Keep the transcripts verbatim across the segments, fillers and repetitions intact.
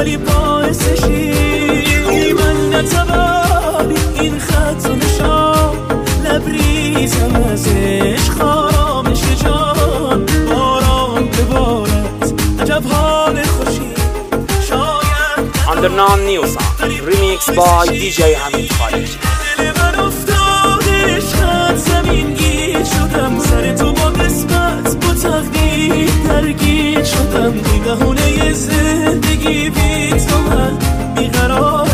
ولی باعثشی من نتوانی این خط و نشان لبریزم از عشق آرامش جان باران ببارد عجب حال خوشی شاید Undernan New Sound Remix by دی جی حمید خالقی. دل من افتاد عشقت زمین گیر شدم سر تو با قسمت با تقدیر درگیر شدم بی بهونه زندگی بی تو من بیقرارم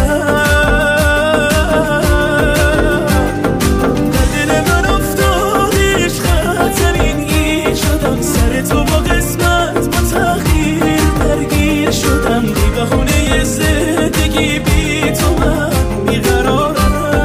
در دل من افتاد عشقت زمین گیر شدم سر تو با قسمت با تقدیر درگیر شدم بی بهونه زندگی بی تو من بیقرارم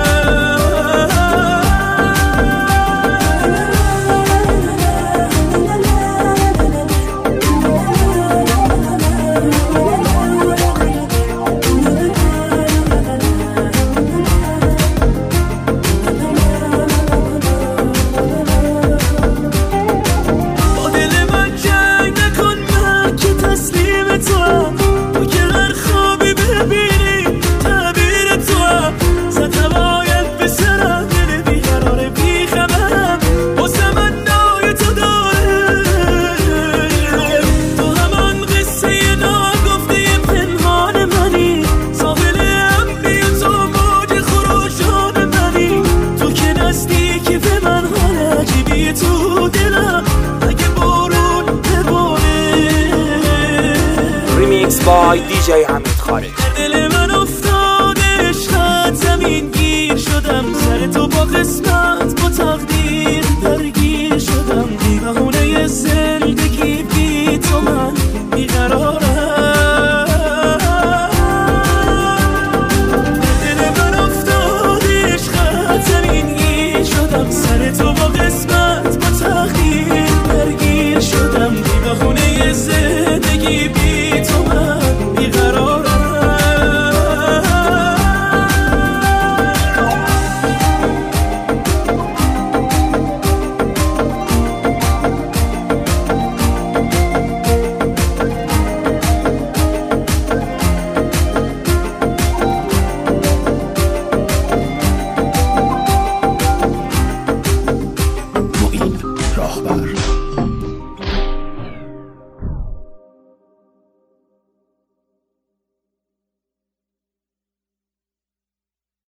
Remix by دی جی حمید خالقی. دل من افتاد عشقت زمین گیر شدم سر تو با قسمت